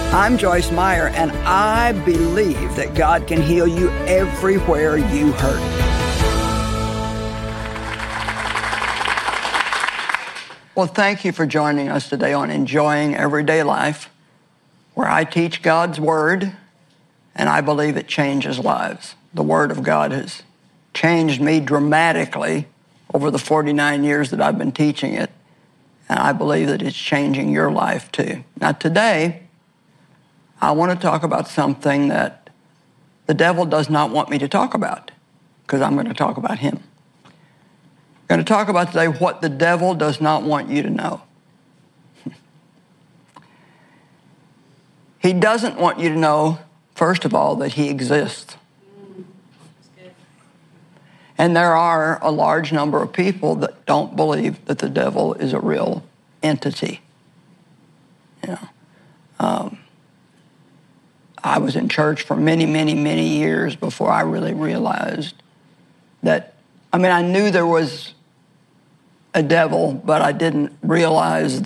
I'm Joyce Meyer, and I believe that God can heal you everywhere you hurt. Well, thank you for joining us today on Enjoying Everyday Life, where I teach God's Word, and I believe it changes lives. The Word of God has changed me dramatically over the 49 years that I've been teaching it, and I believe that it's changing your life too. Now today, I want to talk about something that the devil does not want me to talk about, because I'm going to talk about him. I'm going to talk about today what the devil does not want you to know. He doesn't want you to know, first of all, that he exists. And there are a large number of people that don't believe that the devil is a real entity. You know, I was in church for many, many, many years before I really realized that, I knew there was a devil, but I didn't realize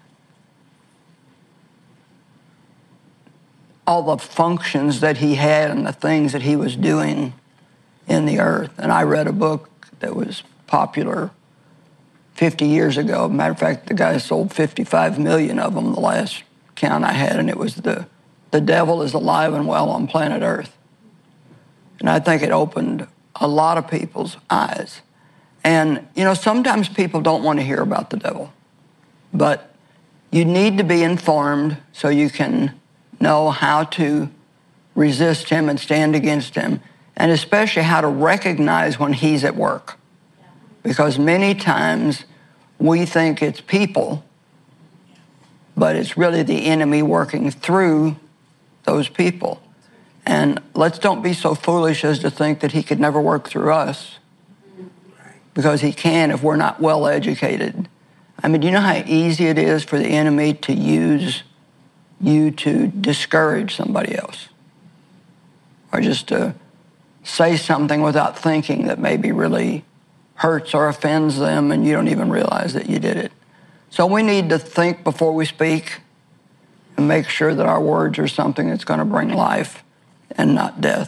all the functions that he had and the things that he was doing in the earth. And I read a book that was popular 50 years ago. Matter of fact, the guy sold 55 million of them, the last count I had, and it was The Devil is Alive and Well on Planet Earth. And I think it opened a lot of people's eyes. And, sometimes people don't want to hear about the devil, but you need to be informed so you can know how to resist him and stand against him, and especially how to recognize when he's at work. Because many times we think it's people, but it's really the enemy working through those people. And let's don't be so foolish as to think that he could never work through us, because he can if we're not well educated. Do you know how easy it is for the enemy to use you to discourage somebody else, or just to say something without thinking that maybe really hurts or offends them, and you don't even realize that you did it. So we need to think before we speak and make sure that our words are something that's going to bring life and not death.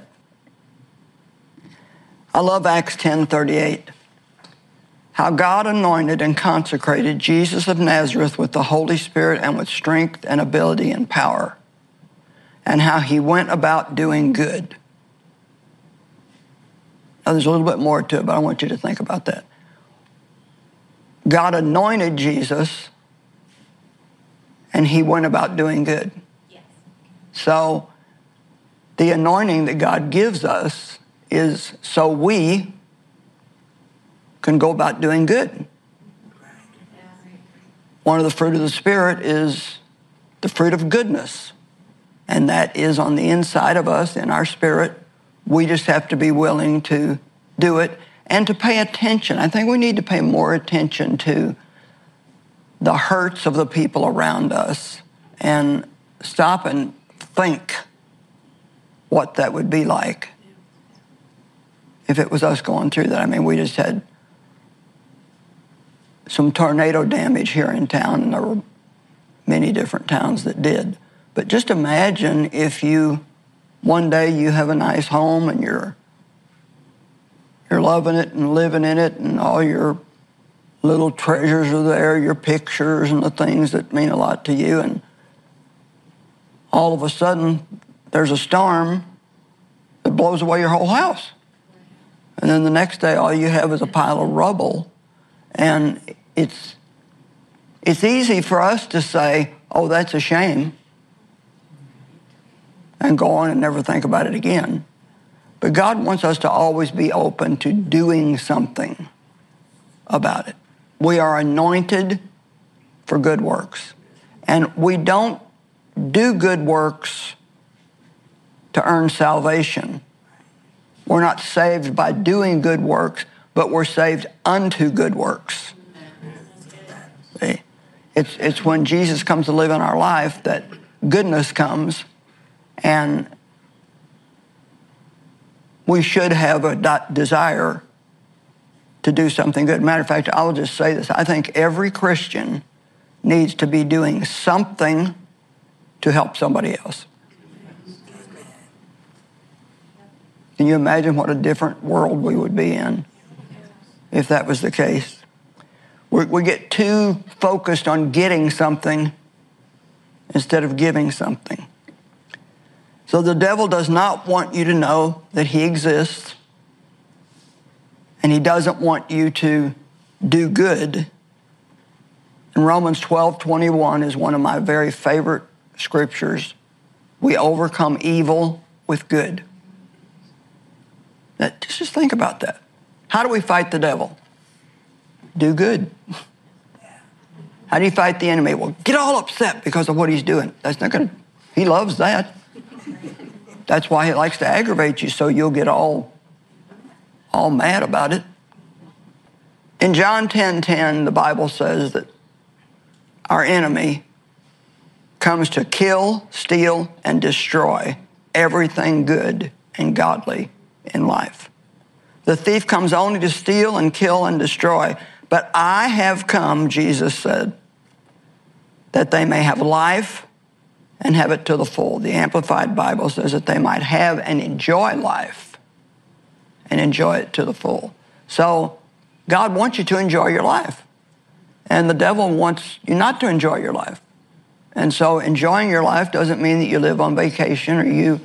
I love Acts 10:38. How God anointed and consecrated Jesus of Nazareth with the Holy Spirit and with strength and ability and power, and how he went about doing good. Now, there's a little bit more to it, but I want you to think about that. God anointed Jesus, and he went about doing good. Yes. So the anointing that God gives us is so we can go about doing good. One of the fruit of the Spirit is the fruit of goodness, and that is on the inside of us, in our spirit. We just have to be willing to do it and to pay attention. I think we need to pay more attention to the hurts of the people around us and stop and think what that would be like if it was us going through that. We just had some tornado damage here in town, and there were many different towns that did. But just imagine if one day you have a nice home and you're loving it and living in it, and all your little treasures are there, your pictures and the things that mean a lot to you, and all of a sudden there's a storm that blows away your whole house. And then the next day all you have is a pile of rubble. And it's easy for us to say, oh, that's a shame, and go on and never think about it again. But God wants us to always be open to doing something about it. We are anointed for good works. And we don't do good works to earn salvation. We're not saved by doing good works, but we're saved unto good works. See? It's when Jesus comes to live in our life that goodness comes, and we should have a desire to do something good. Matter of fact, I'll just say this. I think every Christian needs to be doing something to help somebody else. Can you imagine what a different world we would be in if that was the case? We get too focused on getting something instead of giving something. So the devil does not want you to know that he exists, and he doesn't want you to do good. And Romans 12:21 is one of my very favorite scriptures. We overcome evil with good. Now, just think about that. How do we fight the devil? Do good. How do you fight the enemy? Well, get all upset because of what he's doing. That's not going to, he loves that. That's why he likes to aggravate you, so you'll get all mad about it. In John 10:10, the Bible says that our enemy comes to kill, steal, and destroy everything good and godly in life. The thief comes only to steal and kill and destroy. But I have come, Jesus said, that they may have life and have it to the full. The Amplified Bible says that they might have and enjoy life and enjoy it to the full. So God wants you to enjoy your life. And the devil wants you not to enjoy your life. And so enjoying your life doesn't mean that you live on vacation or you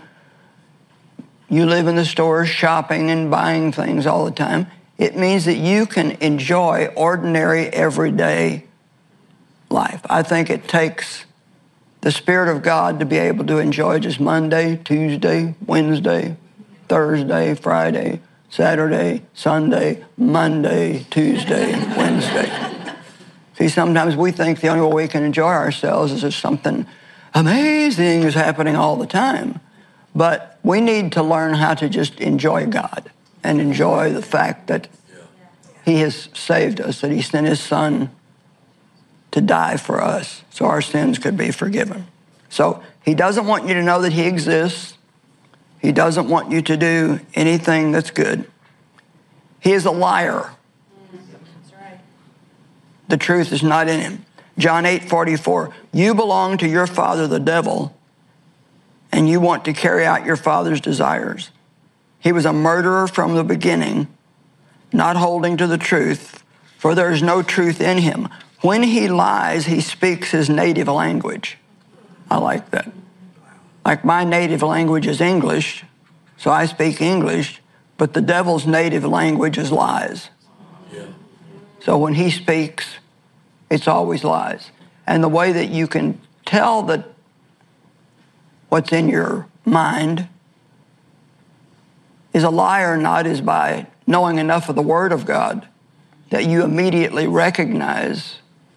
live in the stores shopping and buying things all the time. It means that you can enjoy ordinary, everyday life. I think it takes the Spirit of God to be able to enjoy just Monday, Tuesday, Wednesday, Thursday, Friday, Saturday, Sunday, Monday, Tuesday, Wednesday. See, sometimes we think the only way we can enjoy ourselves is if something amazing is happening all the time. But we need to learn how to just enjoy God and enjoy the fact that he has saved us, that he sent his son to die for us so our sins could be forgiven. So he doesn't want you to know that he exists. He doesn't want you to do anything that's good. He is a liar. That's right. The truth is not in him. John 8:44, you belong to your father, the devil, and you want to carry out your father's desires. He was a murderer from the beginning, not holding to the truth, for there is no truth in him. When he lies, he speaks his native language. I like that. Like my native language is English, so I speak English, but the devil's native language is lies. Yeah. So when he speaks, it's always lies. And the way that you can tell that what's in your mind is a lie or not is by knowing enough of the Word of God that you immediately recognize,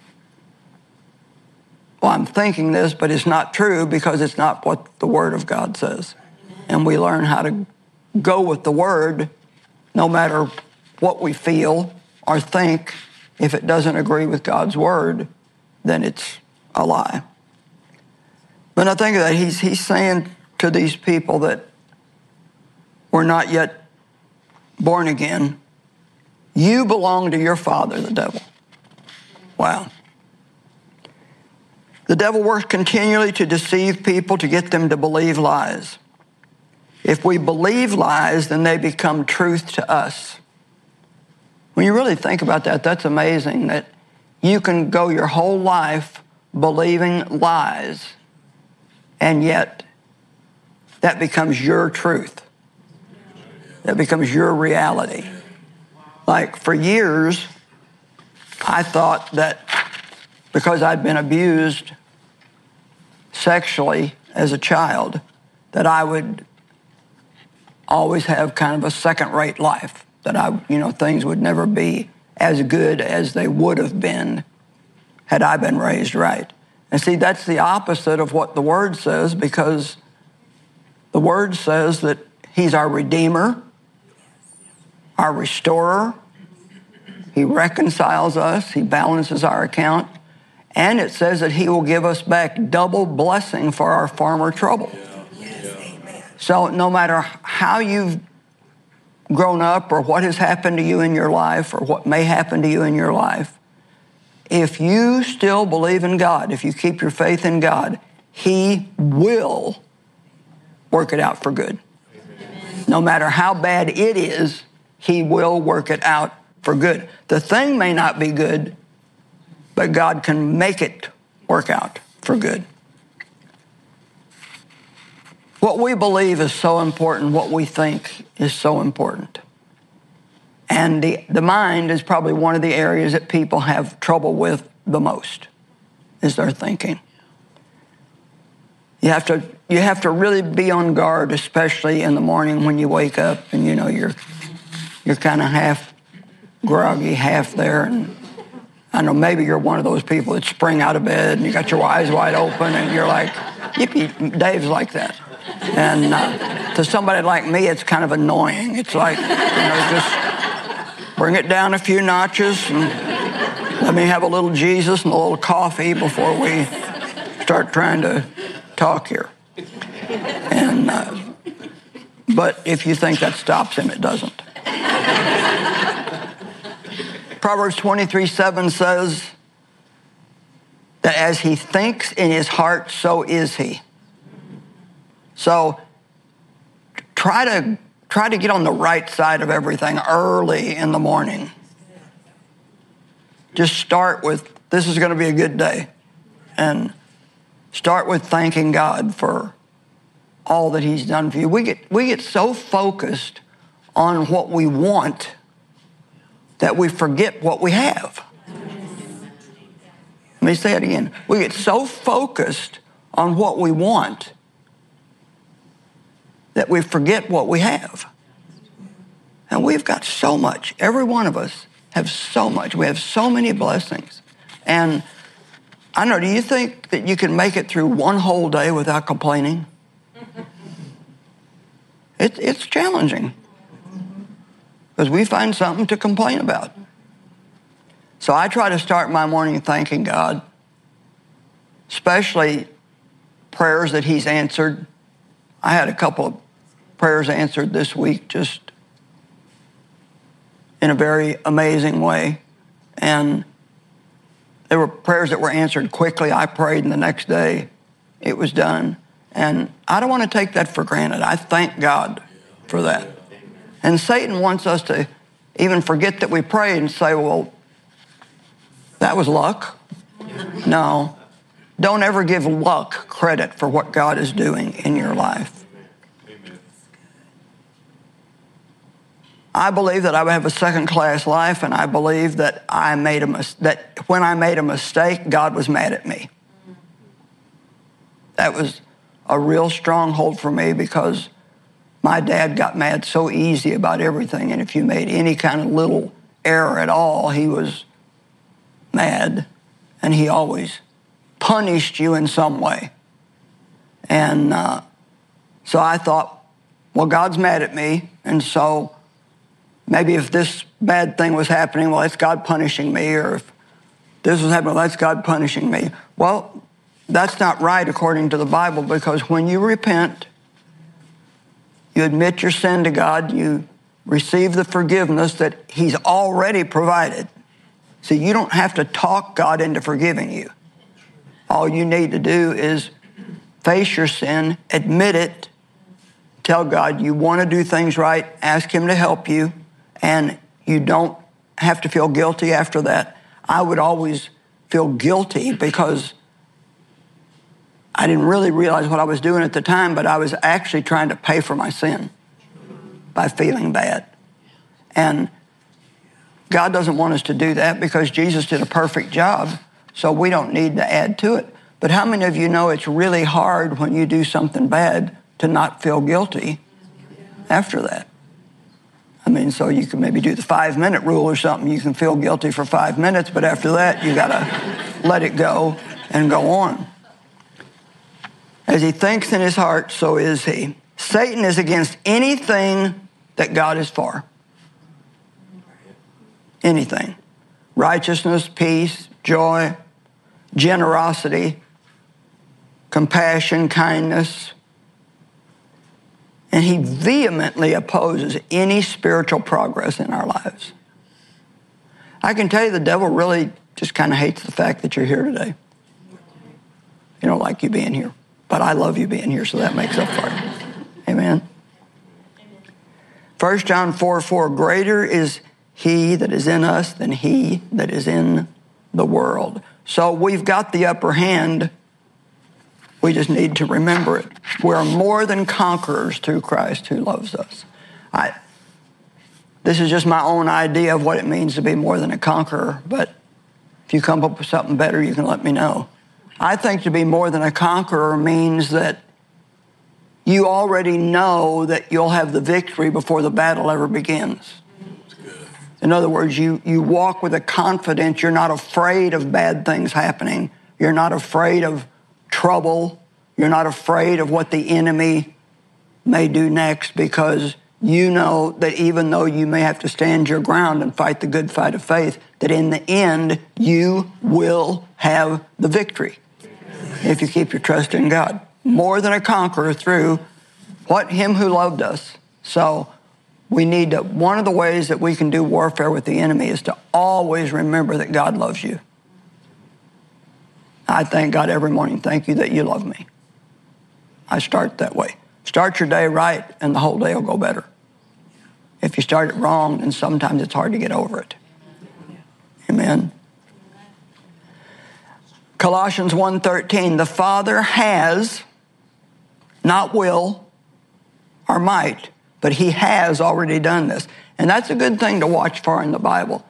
well, I'm thinking this, but it's not true because it's not what the Word of God says. And we learn how to go with the Word no matter what we feel or think. If it doesn't agree with God's Word, then it's a lie. But I think that he's saying to these people that were not yet born again, you belong to your father, the devil. Wow. The devil works continually to deceive people, to get them to believe lies. If we believe lies, then they become truth to us. When you really think about that, that's amazing that you can go your whole life believing lies, and yet that becomes your truth. That becomes your reality. Like for years, I thought that because I'd been abused sexually as a child, that I would always have kind of a second-rate life, that things would never be as good as they would have been had I been raised right. And see, that's the opposite of what the Word says, because the Word says that he's our Redeemer, our Restorer. He reconciles us. He balances our account. And it says that he will give us back double blessing for our former trouble. So no matter how you've grown up or what has happened to you in your life or what may happen to you in your life, if you still believe in God, if you keep your faith in God, he will work it out for good. No matter how bad it is, he will work it out for good. The thing may not be good, but God can make it work out for good. What we believe is so important. What we think is so important. And the mind is probably one of the areas that people have trouble with the most, is their thinking. You have to really be on guard, especially in the morning when you wake up and you know you're kind of half groggy, half there. And I know maybe you're one of those people that spring out of bed and you got your eyes wide open and you're like, yippee, Dave's like that. And to somebody like me, it's kind of annoying. It's like, just bring it down a few notches and let me have a little Jesus and a little coffee before we start trying to talk here. And but if you think that stops him, it doesn't. Proverbs 23:7 says that as he thinks in his heart, so is he. So try to get on the right side of everything early in the morning. Just start with, this is going to be a good day. And start with thanking God for all that he's done for you. We get so focused on what we want that we forget what we have. Let me say it again. We get so focused on what we want that we forget what we have. And we've got so much. Every one of us have so much. We have so many blessings. And I know, do you think that you can make it through one whole day without complaining? It's challenging because we find something to complain about. So I try to start my morning thanking God, especially prayers that he's answered. I had a couple of prayers answered this week just in a very amazing way. And there were prayers that were answered quickly. I prayed and the next day it was done. And I don't want to take that for granted. I thank God for that. And Satan wants us to even forget that we prayed and say, well, that was luck. No, don't ever give luck credit for what God is doing in your life. I believe that I would have a second-class life, and I believe that that when I made a mistake, God was mad at me. That was a real stronghold for me because my dad got mad so easy about everything, and if you made any kind of little error at all, he was mad, and he always punished you in some way. And so I thought, well, God's mad at me, and so maybe if this bad thing was happening, well, that's God punishing me, or if this was happening, well, that's God punishing me. Well, that's not right according to the Bible, because when you repent, you admit your sin to God, you receive the forgiveness that he's already provided. So you don't have to talk God into forgiving you. All you need to do is face your sin, admit it, tell God you want to do things right, ask him to help you, and you don't have to feel guilty after that. I would always feel guilty because I didn't really realize what I was doing at the time, but I was actually trying to pay for my sin by feeling bad. And God doesn't want us to do that because Jesus did a perfect job, so we don't need to add to it. But how many of you know it's really hard when you do something bad to not feel guilty after that? I mean, so you can maybe do the 5-minute rule or something. You can feel guilty for 5 minutes, but after that, you got to let it go and go on. As he thinks in his heart, so is he. Satan is against anything that God is for. Anything. Righteousness, peace, joy, generosity, compassion, kindness. And he vehemently opposes any spiritual progress in our lives. I can tell you the devil really just kind of hates the fact that you're here today. He don't like you being here. But I love you being here, so that makes up for it. Amen. 1 John 4:4, greater is he that is in us than he that is in the world. So we've got the upper hand. We just need to remember it. We're more than conquerors through Christ who loves us. This is just my own idea of what it means to be more than a conqueror, but if you come up with something better, you can let me know. I think to be more than a conqueror means that you already know that you'll have the victory before the battle ever begins. In other words, you walk with a confidence. You're not afraid of bad things happening. You're not afraid of trouble. You're not afraid of what the enemy may do next, because you know that even though you may have to stand your ground and fight the good fight of faith, that in the end, you will have the victory if you keep your trust in God. More than a conqueror through him who loved us. So we need to, one of the ways that we can do warfare with the enemy is to always remember that God loves you. I thank God every morning, thank you that you love me. I start that way. Start your day right and the whole day will go better. If you start it wrong, then sometimes it's hard to get over it. Amen. Colossians 1:13, the Father has, not will or might, but he has already done this. And that's a good thing to watch for in the Bible.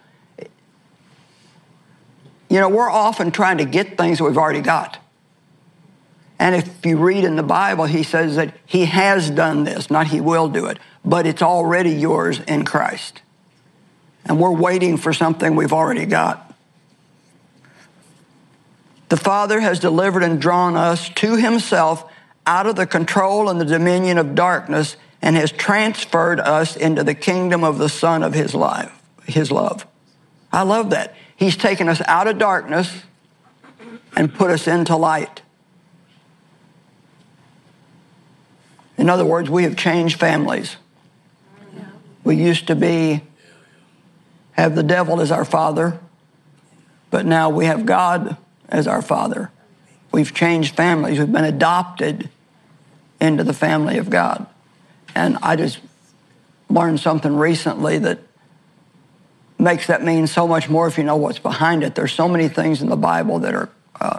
You know, we're often trying to get things that we've already got. And if you read in the Bible, he says that he has done this, not he will do it, but it's already yours in Christ. And we're waiting for something we've already got. The Father has delivered and drawn us to himself out of the control and the dominion of darkness and has transferred us into the kingdom of the Son of his love. I love that. He's taken us out of darkness and put us into light. In other words, we have changed families. We used to have the devil as our father, but now we have God as our Father. We've changed families. We've been adopted into the family of God. And I just learned something recently that makes that mean so much more if you know what's behind it. There's so many things in the Bible that are,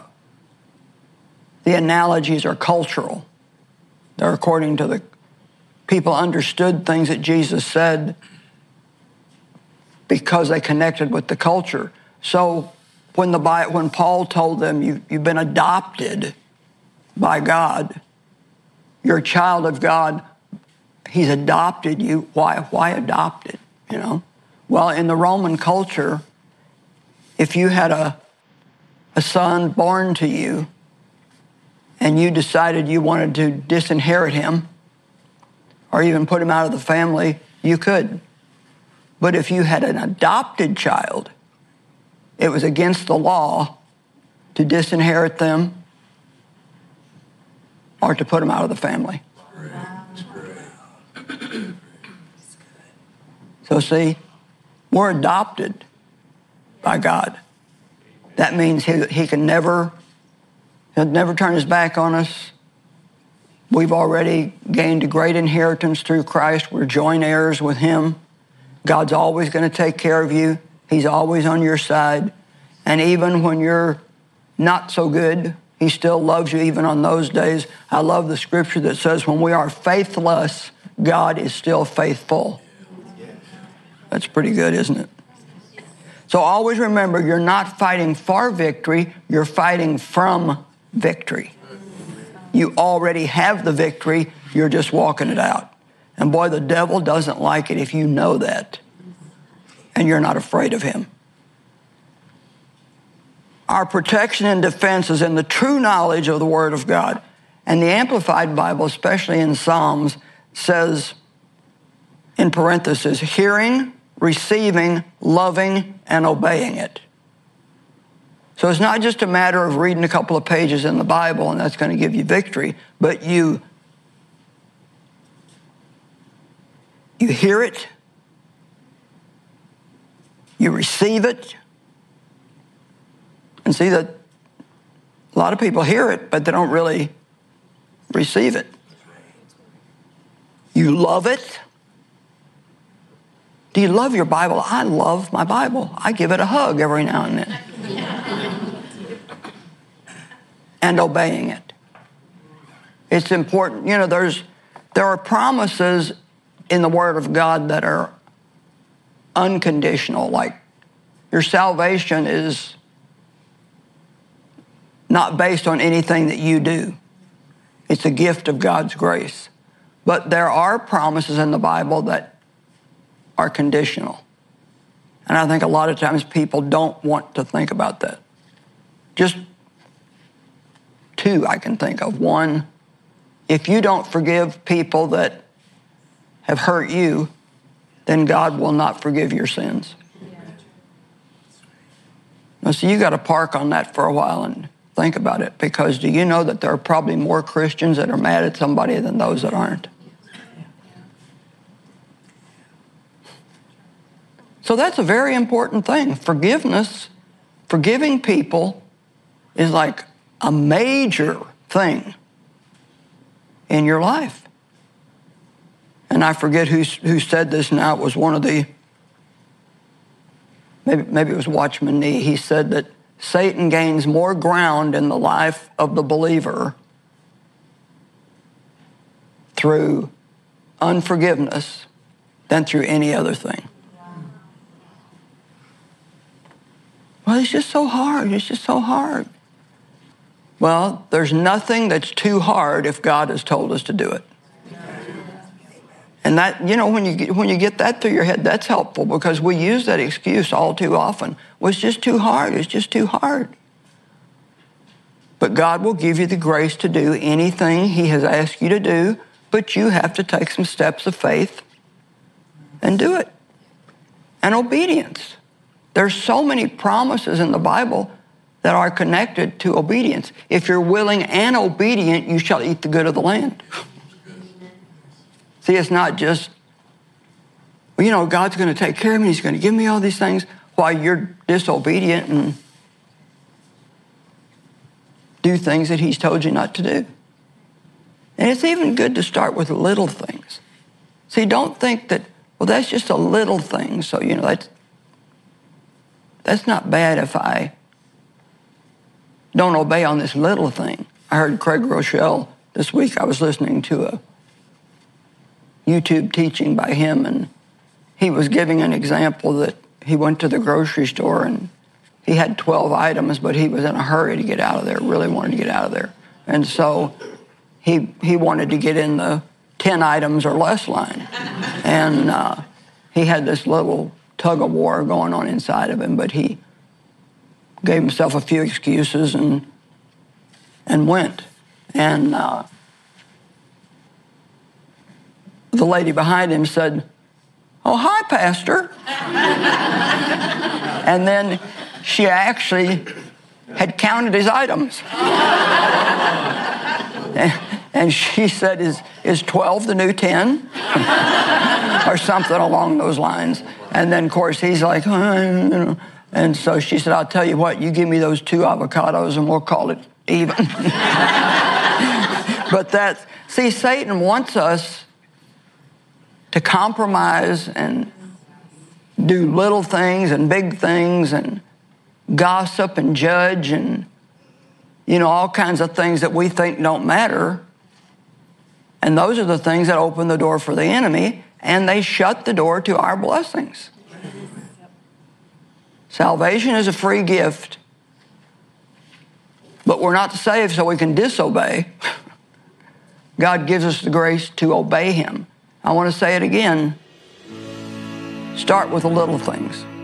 the analogies are cultural. They're according to the people understood things that Jesus said because they connected with the culture. So when Paul told them, you've been adopted by God, you're a child of God, he's adopted you. Why adopted, you know? Well, in the Roman culture, if you had a son born to you and you decided you wanted to disinherit him or even put him out of the family, you could. But if you had an adopted child, it was against the law to disinherit them or to put them out of the family. So see, we're adopted by God. That means he'll never turn his back on us. We've already gained a great inheritance through Christ. We're joint heirs with him. God's always going to take care of you. He's always on your side. And even when you're not so good, he still loves you even on those days. I love the scripture that says when we are faithless, God is still faithful. That's pretty good, isn't it? So always remember, you're not fighting for victory, you're fighting from victory. You already have the victory, you're just walking it out. And boy, the devil doesn't like it if you know that and you're not afraid of him. Our protection and defense is in the true knowledge of the Word of God. And the Amplified Bible, especially in Psalms, says, in parentheses, hearing, receiving, loving, and obeying it. So it's not just a matter of reading a couple of pages in the Bible and that's going to give you victory, but you hear it, you receive it, and see that a lot of people hear it, but they don't really receive it. You love it. Do you love your Bible? I love my Bible. I give it a hug every now and then. And obeying it. It's important. You know, there are promises in the Word of God that are unconditional, like your salvation is not based on anything that you do. It's a gift of God's grace. But there are promises in the Bible that are conditional. And I think a lot of times people don't want to think about that. Just two I can think of. One, if you don't forgive people that have hurt you, then God will not forgive your sins. Now, so you got to park on that for a while and think about it, because do you know that there are probably more Christians that are mad at somebody than those that aren't? So that's a very important thing. Forgiveness, forgiving people is like a major thing in your life. And I forget who said this now. It was one of the, maybe it was Watchman Nee. He said that Satan gains more ground in the life of the believer through unforgiveness than through any other thing. Well, it's just so hard. It's just so hard. Well, there's nothing that's too hard if God has told us to do it. And that, you know, when you get that through your head, that's helpful, because we use that excuse all too often. Well, it's just too hard. It's just too hard. But God will give you the grace to do anything He has asked you to do, but you have to take some steps of faith and do it. And obedience. There's so many promises in the Bible that are connected to obedience. If you're willing and obedient, you shall eat the good of the land. See, it's not just, well, you know, God's going to take care of me. He's going to give me all these things while you're disobedient and do things that He's told you not to do. And it's even good to start with little things. See, don't think that, well, that's just a little thing. So, you know, that's not bad if I don't obey on this little thing. I heard Craig Rochelle this week. I was listening to a YouTube teaching by him, and he was giving an example that he went to the grocery store and he had 12 items, but he was in a hurry to get out of there, really wanted to get out of there. And so he wanted to get in the 10 items or less line. And he had this little tug of war going on inside of him, but he gave himself a few excuses and went. And the lady behind him said, "Oh, hi, Pastor." And then she actually had counted his items. And she said, is 12 the new 10? Or something along those lines. And then, of course, he's like, you know. And so she said, I'll tell you what, you give me those 2 avocados and we'll call it even. But see, Satan wants us to compromise and do little things and big things and gossip and judge and, you know, all kinds of things that we think don't matter. And those are the things that open the door for the enemy, and they shut the door to our blessings. Salvation is a free gift, but we're not saved so we can disobey. God gives us the grace to obey Him. I want to say it again. Start with the little things.